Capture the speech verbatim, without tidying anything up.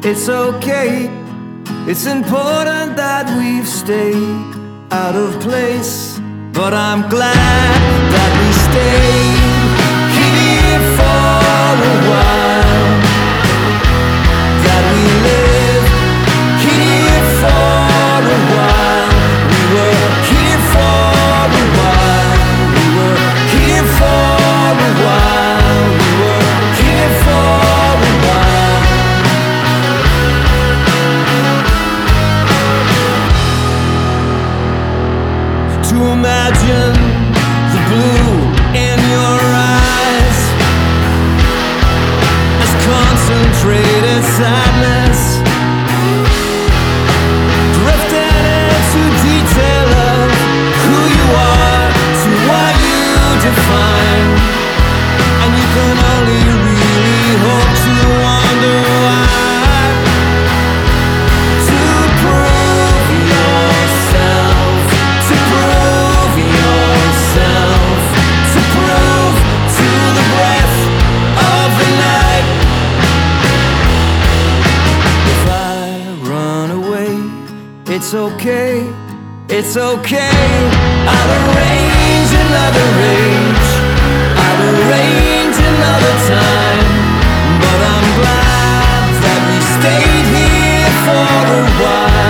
it's okay. It's important that we've stayed out of place, but I'm glad that we stayed here for a while, that we lived here for a while. We were here for a while. We were here for a while. We were here for a while. To imagine the blue in your eyes as concentrated sadness, drifting into detail of who you are, to what you define, and you can only really hope to wonder why, to prove yourself, to prove yourself, to prove to the breath of the night. If I run away, it's okay, it's okay. I'll arrange another age, I'll arrange another time, but I'm glad that we stayed here for a while.